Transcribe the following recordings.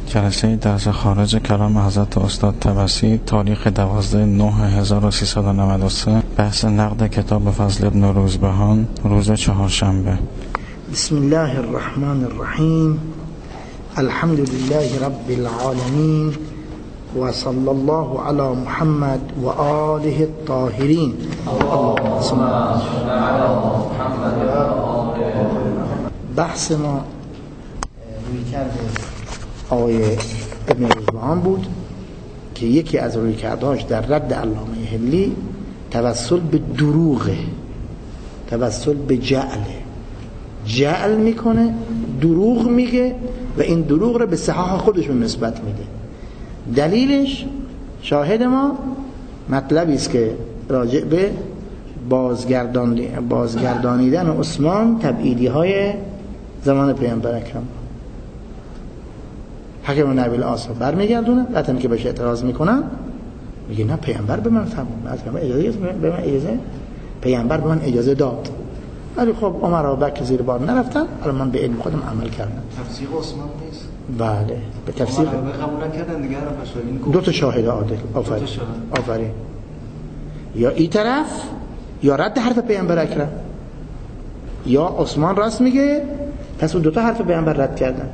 جلسه درس خارج کلام حضرت استاد طبسی، تاریخ 12/9/1393، بحث نقد کتاب فضل ابن روزبهان، روز چهارشنبه. بسم الله الرحمن الرحیم. الحمد لله رب العالمین و صلی الله علی محمد و آله الطاهرین. بحث ما رویکرد آقای ابن روزبهان بود که یکی از رویکردهاش در رد علامه حلی توسل به دروغه، توسل به جعل میکنه، دروغ میگه و این دروغ رو به صحاح خودشون نسبت میده. دلیلش شاهد ما مطلبی است که راجع به بازگردانیدن عثمان تبعیدی های زمان پیامبر اکرم. حکم نبیل آسا برمیگردونه، بعد که بهش اعتراض میکنن میگه نه پیامبر به من فرمود، پیامبر به من اجازه داد، ولی خب عمر و ابوبکر زیر بار نرفتن، الان من به علم خودم عمل کردم. تفسیر عثمان نیست؟ بله به تفسیر قبول نکردن دیگه. دو تا شاهد عادل. آفرین. یا این طرف یا رد حرف پیامبر اکرم، یا عثمان راست میگه پس اون دو تا حرف پیامبر رد کردن،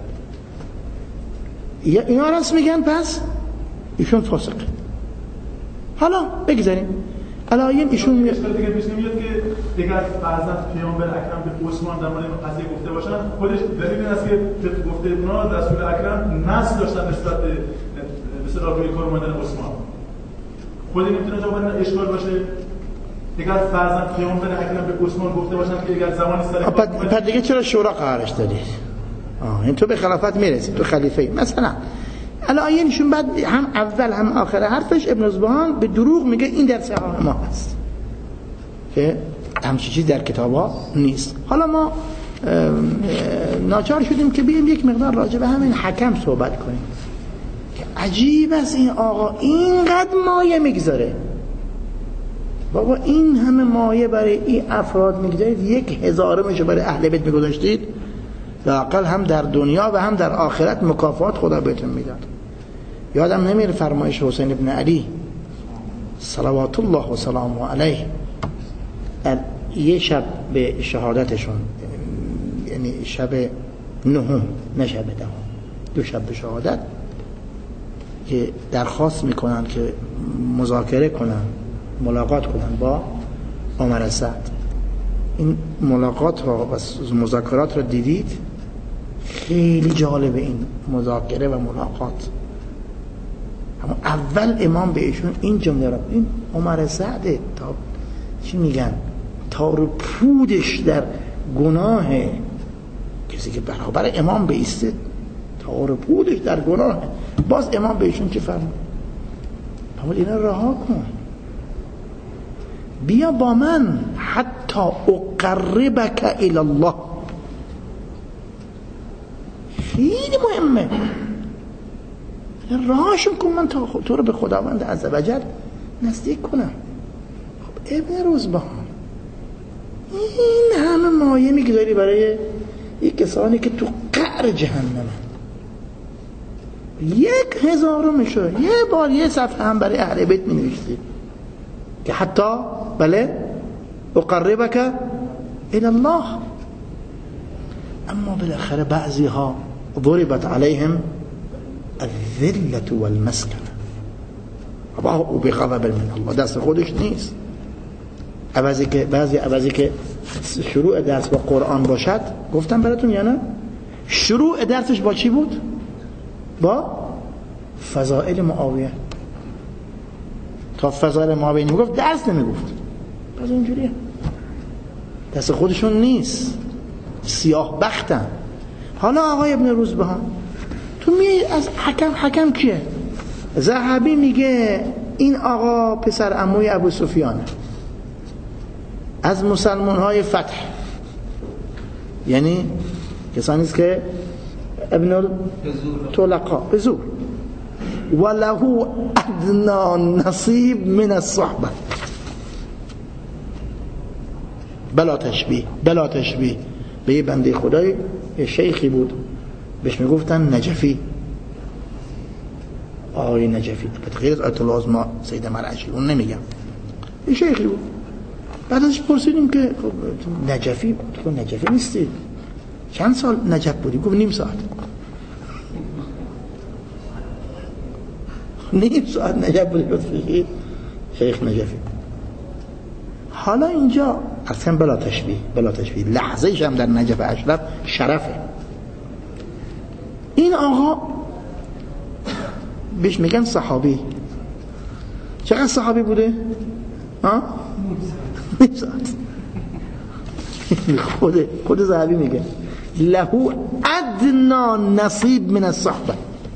یا اینا راست میگن پس ایشون فاسق. حالا بگذاریم علایین ایشون دیگه پیش نمیاد که دیگر بعضا پیامبر اکرم به عثمان در مورد قضیه گفته باشن، خودش دلیل این است که گفته اونا رسول اکرم نسل داشتن نسبت به مثلا روی کار اومدن عثمان. خود نمیتونه جواب اشکال باشه دیگر بعضا پیامبر اکرم به عثمان گفته باشن که دیگر زمانی سر پس دیگه چرا شورا قرارش دادید؟ این تو به خلافت میرسی، تو خلیفه مثلا. علایینشون بعد هم اول هم آخر حرفش ابن روزبهان به دروغ میگه این در صحاح ما هست که همچین چیز در کتابا نیست. حالا ما ناچار شدیم که بیایم یک مقدار راجع به همین حکم صحبت کنیم که عجیب است این آقا اینقدر مایه میگذاره. بابا این همه مایه برای این افراد میگذارید، 1000 برای اهل بیت میگذاشتید، لااقل هم در دنیا و هم در آخرت مکافات خدا بهتون میداد. یادم نمیره فرمایش حسین ابن علی صلوات الله و سلامه علیه یه شب به شهادتشون، یعنی شب نهم نه شب دهم، 2 شب به شهادت که درخواست میکنن که مذاکره کنن، ملاقات کنن با عمر سعد. این ملاقات را و مذاکرات را دیدید؟ خیلی جالب این مذاکره و ملاقات. اما اول امام به ایشون این جمله را، این عمر سعد تا چی میگن تار پودش در گناه کسی که برابر امام بیسته، تار پودش در گناه. باز امام به ایشون چی فرمود؟ فرمود اینا رها کن، بیا با من حتی اقربک الی الله. خیلی مهمه، راهشون کن من تا تو رو به خداوند عزوجل نزدیک کنم. خب ابن روزبهان این همه مایه میگذاری برای یک کسانی که تو قعر جهنم، 1000 یه بار یه صفحه هم برای اهل بیت مینوشتی که حتی بله اقربک الی الله. اما بالاخره بعضی ها ضربت علیهم الذلة والمسکنه و بغضب من الله، دست خودش نیست. عوضی که شروع درس با قرآن باشد، گفتم براتون یا نه؟ شروع درسش با چی بود؟ با فضائل معاویه. تا فضائل معاویه نمیگفت درس نمیگفت. پس اینجوریه، دست خودشون نیست، سیاه بختن. حالا آقای ابن روزبهان تو میای از حکم کیه؟ ذهبی میگه این آقا پسر عموی ابو سفیانه، از مسلمان های فتح، یعنی کسانی است که ابن طلقا بزور و له ادنا نصیب من الصحبه. بلا تشبیه به یه بنده خدای، یه شیخی بود بهش میگفتن نجفی، آقای نجفی، غیر از آیت الله عظما سید مرعشی، اون نمیگم، این شیخی بود. بعد ازش پرسیدیم که نجفی، تو نجفی نیستی، چند سال نجف بودی؟ گفت نیم ساعت. نیم ساعت نجف بودی لطفی شیخ نجفی. حالا اینجا اصلا بلا تشبیه لحظه ایش هم در نجف اشرف شرفه. این آقا بهش میگن صحابی. چقدر صحابی بوده؟ نیم ساعت. خود ذهبی میگه له ادنا نصیب من الصحبه.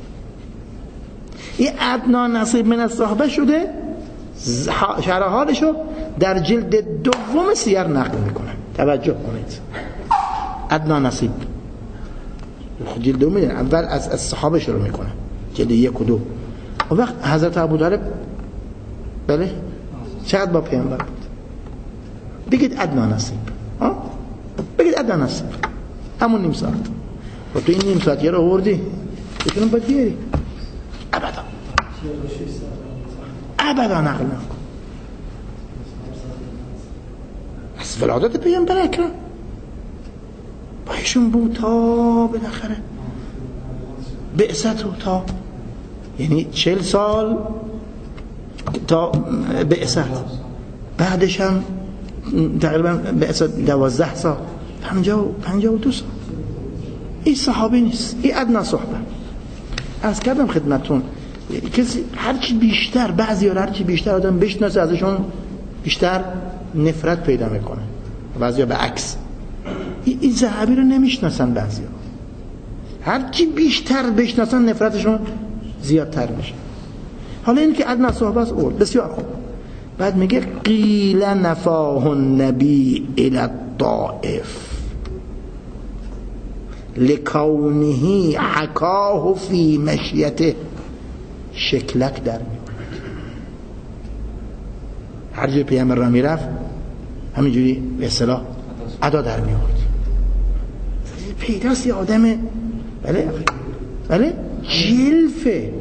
این ادنا نصیب من الصحبه شده، شرح حالشو در جلد دوم سیر نقل میکنه. توجه کنید، ادنا نصیب جلد دوم، اول از صحابه شروع میکنه، جلد 1 و 2. و وقت حضرت ابوطالب بله چقدر با پیامبر بود؟ بگید ادنا نصیب، بگید ادنا نصیب همون نیم ساعت. و تو این نیم ساعت یه رو آوردی بتونم باید بیاری ابدا نقل نکن از ولادت پیامبر اکرم با ایشون بود تا بالاخره بعثت، تا یعنی 40 سال تا بعثت، بعدش هم تقریبا بعثت 12 سال، 52 سال. این صحابی نیست، این ادنا صحبه. از کردم خدمتون کسی هرچی بیشتر، بعضی ها هرچی بیشتر آدم بشناسه ازشون بیشتر نفرت پیدا میکنه، بعضی ها به عکس. این ذهبی رو نمیشناسن، بعضی ها هرچی بیشتر بشناسن نفرتشون زیادتر میشه. حالا این که ادنا صحبه است اول بسیار خوب. بعد میگه قیل نفاه النبی الی الطائف لکونه حکاه فی مشیته. شکلک در می‌آورد، هر جای پیامبر را میرفت همینجوری به اصطلاح ادا در می‌آورد. پیداست یه آدم بله جلفه.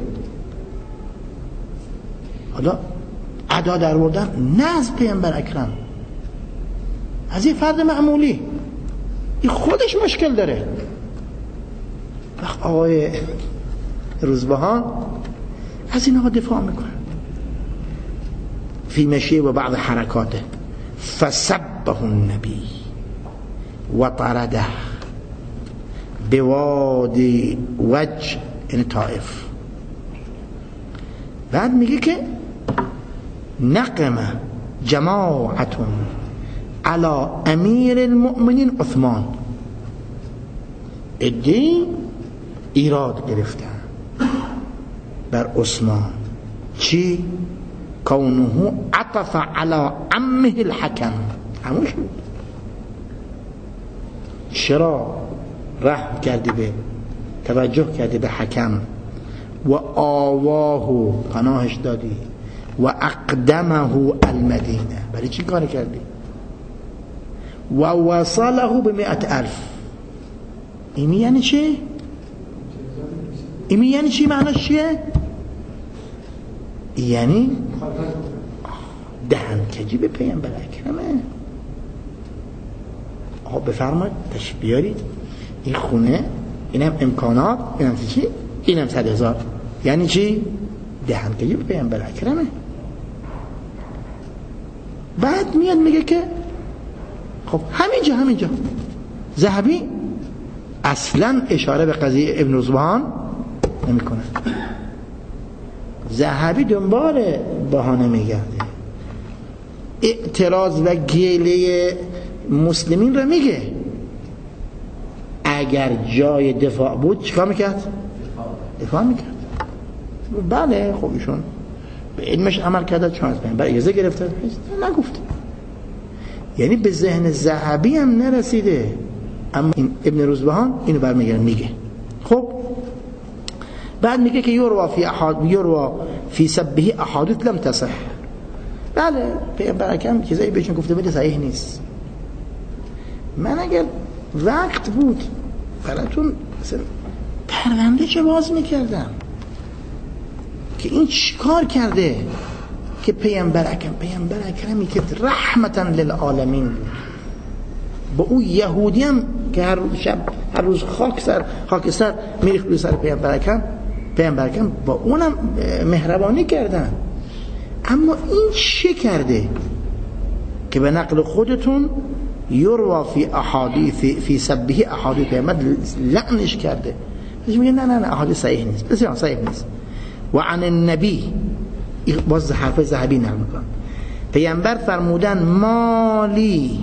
حالا ادا در آوردن نه از پیامبر اکرم، از یه فرد معمولی، این خودش مشکل داره. وقت آقای روزبهان از این آقا دفاع میکنه فی مشیه و بعض حرکاته. فسبه النبی و طرده بوادی وجه این طائف. بعد میگه که نقم جماعتون علی امیر المؤمنین عثمان. ادی ایراد گرفتن بر عثمان. چی؟ کونه عطف علی عمه الحکم. هموش بود. چرا رحم کردی به، توجه کردی به حکم و آواه، پناهش دادی، و اقدمه المدینه. برای چی کار کردی؟ و وصله ب100,000. این یعنی چی؟ این یعنی چی؟ معناش چیه؟ یعنی دهنکجی به پیامبر اکرمه. آقا بفرمایید تشریف بیارید این خونه، اینم امکانات، اینم چی؟ اینم 100,000. یعنی چی؟ دهنکجی به پیامبر اکرمه. بعد میاد میگه که خب همینجا ذهبی اصلا اشاره به قضیه ابن روزبهان نمیکنه. ذهبی دنبال بهانه میگرده، اعتراض و گیله مسلمین رو میگه. اگر جای دفاع بود چیکار میکرد؟ دفاع میکرد. بله خب ایشون به علمش عمل کرده، چون از پیامبر اجازه گرفته، نگفت. یعنی به ذهن ذهبی هم نرسیده، اما این ابن روزبهان اینو برمیگره میگه. خب بعد میگه که یوروا فی سبه احادیث لم تصح. بله پیامبر اکرم چیزایی بهشون گفته ولی صحیح نیست. من اگر وقت بود براتون مثلا پرونده چه باز میکردم. که این چیکار کرده که پیامبر اکرمی که رحمتا للعالمین بود، با او یهودی هم که هر روز خاک سر میریخت روی سر پیامبر اکرم با اونم مهربانی کردن. اما این چه کرده که به نقل خودتون یروا فی احادیث فی سبه احادیث پیامبر لعنش کرده. میگه نه احادیث صحیح نیست، بسیار صحیح نیست. و عن النبی، باز حرف ذهبی نقل میکنم، پیامبر فرمودن مالی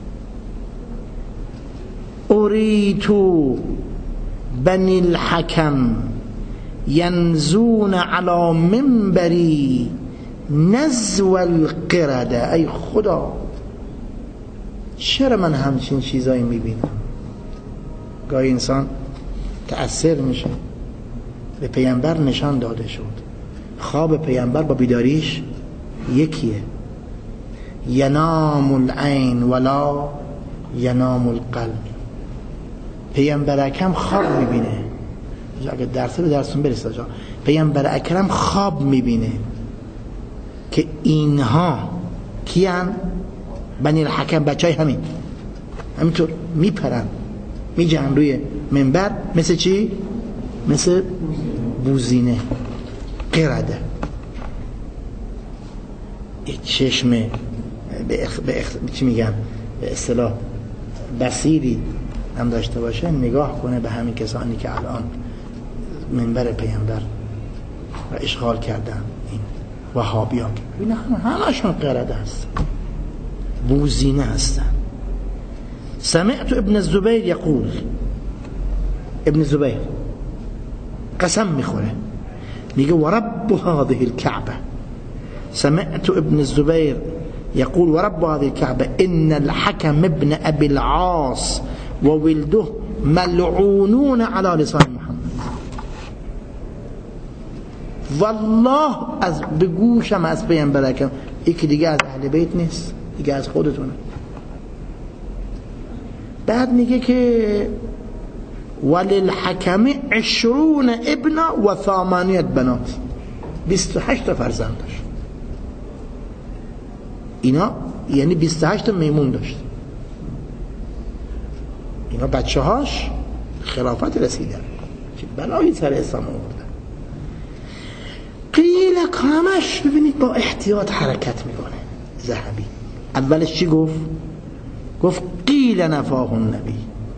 اریتو بنی الحکم ینزون علی منبری نزو القرده. ای خدا چرا من همچین چیزایی میبینم؟ گاهی انسان تأثیر میشه. به پیامبر نشان داده شد خواب پیامبر با بیداریش یکیه. ینام العین ولا ینام القلب. پیامبر اکرم خواب میبینه. اگه درس به درستون برسه جا، پیامبر اکرم خواب میبینه که اینها کیان؟ بنی الحکم، بچهای همینطور میپرن میجن روی منبر، مثل چی؟ مثل بوزینه، قرده. چشم چی میگن به اصطلاح بصیری هم داشته باشه، نگاه کنه به همین کسانی که الان منبر پیامبر و اشغال کردن، این وهابیان، این همشون قرده هست، بوزینه هستن. سمعت ابن الزبیر یقول، ابن الزبیر قسم میخوره میگه ورب هذه الكعبه، سمعت ابن الزبیر يقول ورب هذه الكعبة إن الحكم ابن أبي العاص وولده ملعونون على لسان محمد. والله از بگوشم از پیامبر اکرم، یکی دیگه از اهل بیت نیست، دیگه از خودتونه. بعد میگه که وللحکم 20 ابن و 8 بنات، 28 فرزند داشت. اینا یعنی 28 میمون داشت. اینا بچه هاش خلافت رسیدن، چه بلایی سر اسلام آوردن. قیل کامش، ببینید با احتیاط حرکت میکنه ذهبی. اولش چی گفت قیل نفاه النبی.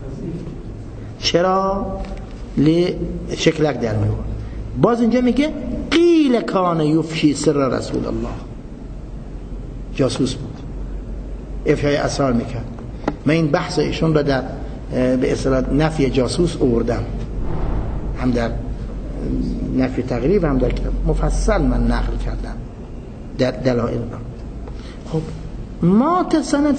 چرا؟ شکلک در میگه. باز اینجا میگه قیل کان یفشی سر رسول الله، جاسوس بود، افشای اسرار میکرد. من این بحث ایشون را در به اصطلاح نفی جاسوس آوردم، هم در نفی تقریب هم در کتاب مفصل من نقل کردم در دلائل را. خب مات سنت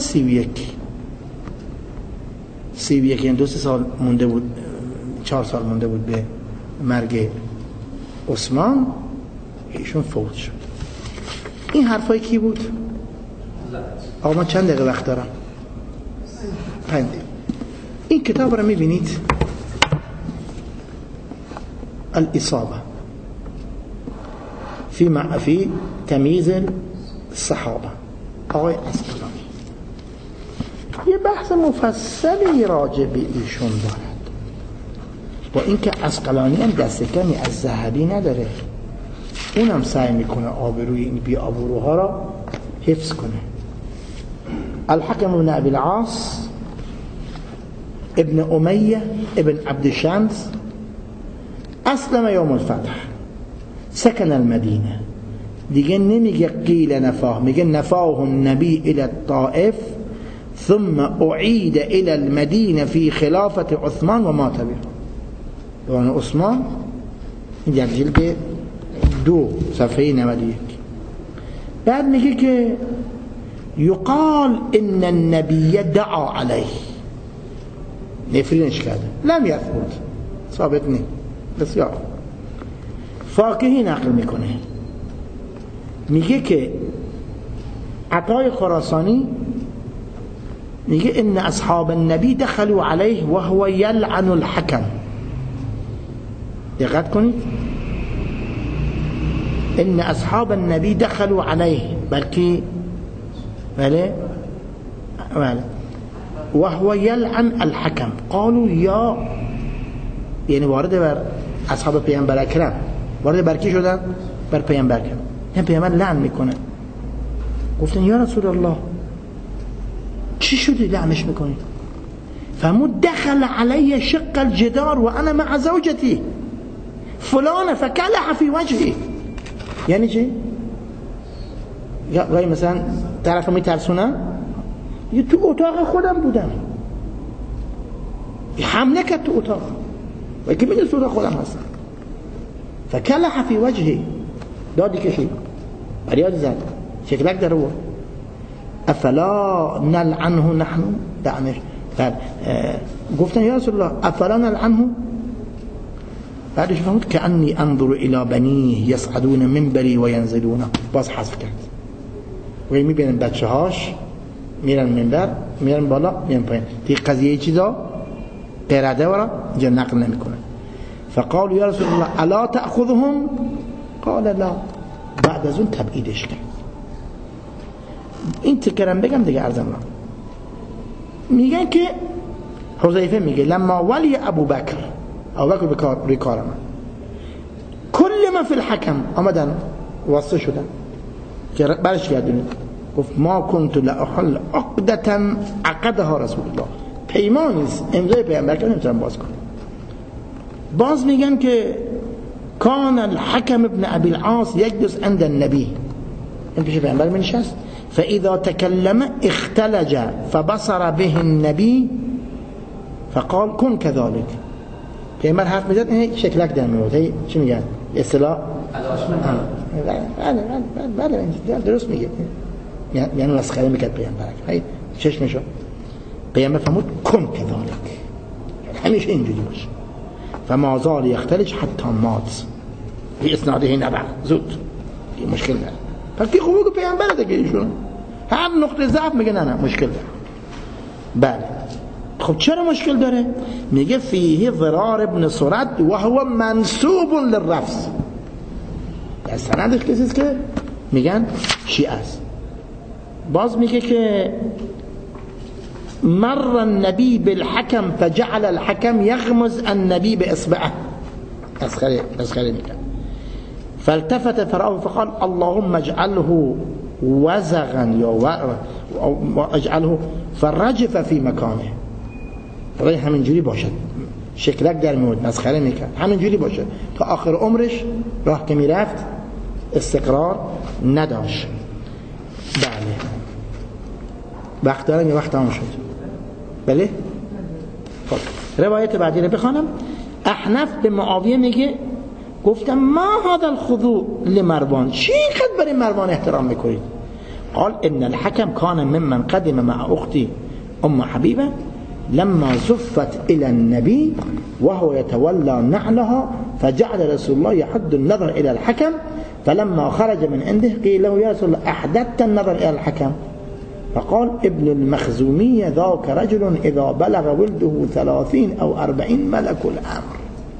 31 یعنی 2 سال مونده بود، 4 سال مونده بود به مرگ عثمان، ایشون فوت شد. این حرفای کی بود؟ آقا من چند دقیقه وقت دارم؟ 5 دقیقه. این کتاب رو میبینید، الاصابه فی تمییز الصحابه، آقای عسقلانی یه بحث مفصلی راجع به ایشون دارد، با اینکه عسقلانی هم دست کمی از ذهبی نداره، اونم سعی میکنه آبروی این بی آبروها را حفظ کنه. الحكم بن أبي العاص ابن أمية ابن عبد الشمس أسلم يوم الفتح، سكن المدينة. دیگه نمیگه قیل نفاه، میگه نفاه النبي إلى الطائف ثم أعيد إلى المدينة في خلافة عثمان ومات به. یعنی عثمان در جلد 2 صفحه 91. بعد میگه که یقال ان النبی دعا علیه، نفرینش کرده، لم یثبت، ثابت نیست. بسیار فاکهی نقل میکنه، میگه که عطای خراسانی میگه ان اصحاب النبی دخلوا علیه و هو یلعن الحکم. دقت کنید، ان اصحاب النبي دخلوا عليه بلكي بله وهو يلعن الحكم قالوا يا يعني وارد بر اصحاب پیامبر اکرم وارد بر کی شدن؟ بر پیامبر اکرم. این پیامبر لعن میکنه. گفتن یا رسول الله چی شده لعنش میکنی؟ فرمود دخل علی شق الجدار و انا مع زوجتي فلان فكلح في وجهي. یعنی چی؟ یا مثلا طرف میترسونن یه تو اتاق خودم بودم حمله کرد تو اتاق و که میدونست اتاق خودم هستم فکلح فی وجهی دادی کشید فریاد زد شکلک در رو افلا نلعنه نحن دعنش گفتن یا رسول الله افلا نلعنه بعدش فهمت کأنی انظر الى بنیه یصعدون منبری و ینزلون باز حذف کرد و میبینن بچه هاش میرن منبر میرن بالا میرن پایین دیگه قضیه چیزا قرده ورا اینجا نقل نمیکنه. فقال یا رسول الله الا تأخذهم قال لا. بعد از اون تبعیدش کرد. این تکرم بگم دیگه عرضم را میگن که حذیفه میگه لما ولی ابو بکر روی کار من کل ما فی الحکم آمدن واسطه شدن که برش گردونید گفت ما كنت لأحل عقدة عقدها رسول الله پیمانیست امضای پیامبر که نمیتونم باز کنم. باز میگن که کان الحکم ابن ابی العاص یجلس عند النبی این پیش پیامبر منشست فاذا تكلم اختلج فبصر به النبی فقال کن كذلك. پیامبر حرف میزد این شکلک در میاد چی میگن اصطلاح بله درست میگه یعنی مسخره میکرد پیامبر چشمشو پیامبر فرمود کن كذلك همیشه اینجوری باشه فما زال یختلج حتی مات بی اسناده نبع زود این مشکل داره پس کی خوبه که پیامبر دیگه ایشون هر نقطه ضعف میگه نه مشکل داره. بله خب چرا مشکل داره؟ میگه فیه ضرار ابن سرد و هو منسوب للرفض در سندش کسیست که میگن شیعه است. باز میگه که مر النبي بالحكم فجعل الحكم يغمز النبي بإصبعه مسخره میگه فالتفت فرآه فقال اللهم اجعله وزغا اجعله فرجف في مكانه. برای همینجوری باشد شکلک در میاد مسخره میکرد همینجوری باشه تا آخر عمرش راه که میرفت استقرار نداشت. بله وقت دارم یه وقت تمام شد. بله خب روایت بعدی رو بخوانم. احنف به معاویه میگه گفتم ما هذا الخضوع لمروان چی قد برای مروان احترام میکنید؟ قال ان الحكم كان ممن قدم مع اختي ام حبيبه لما زفت الى النبي وهو يتولى نعلها فجعل رسول الله يحد النظر الى الحكم فلما خرج من عنده قيل له يا رسول الله احدثت النظر الى الحكم فقال ابن المخزومية ذاك رجل اذا بلغ ولده 30 او 40 ملك الامر.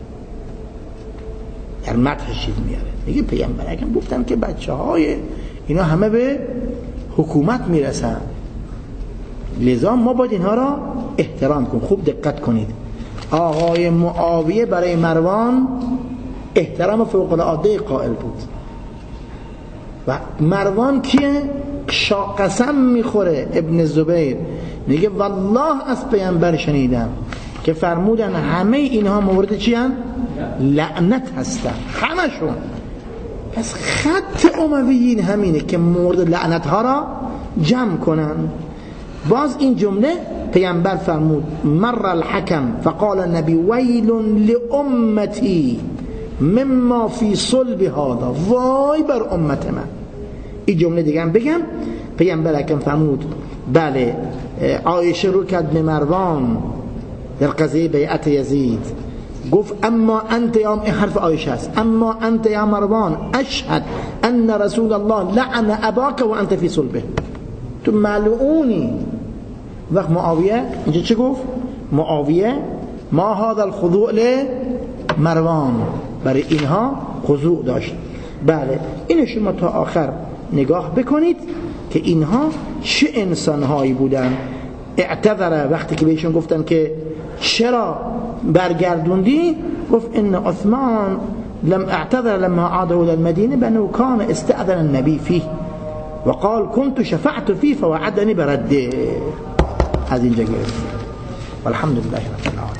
در مدحش چیز میاره میگه پیامبر اگم گفتم که بچه های اینا همه به حکومت میرسن لذا ما باید اینها را احترام کنیم. خوب دقت کنید آقای معاویه برای مروان احترام فوق العاده قائل بود و مروان کیه؟ قسم میخوره ابن زبیر میگه والله از پیامبر شنیدم که فرمودن همه اینها مورد چی هستند؟ لعنت هستن همشون. پس خط امویین همینه که مورد لعنت ها را جمع کنن. باز این جمله پیامبر فرمود مر الحكم فقال النبي ويل لامتي مما في صلب هذا وای بر امت من. این جمله دیگه هم بگم پیامبر اکرم فرمود بله عایشه رو کرد به مروان در قضیه بیعت یزید گفت اما انت یا حرف عایشه است اما انت یا مروان اشهد ان رسول الله لعن اباك و انت في صلبه تو ملعونی. وقت معاویه اینجا چه گفت؟ معاویه ما هذا الخضوع لمروان برای اینها خضوع داشت. بله این شما تا آخر نگاه بکنید که اینها چه انسانهایی بودن. اعتذر وقتی که بهشون گفتن که چرا برگردوندی، گفت ان عثمان لم اعتذر لما عاد الى المدينه بانه كان استأذن النبي فيه وقال كنت شفعت فيه فوعدني برده. از اینجا گرفت. والحمد لله رب العالمین.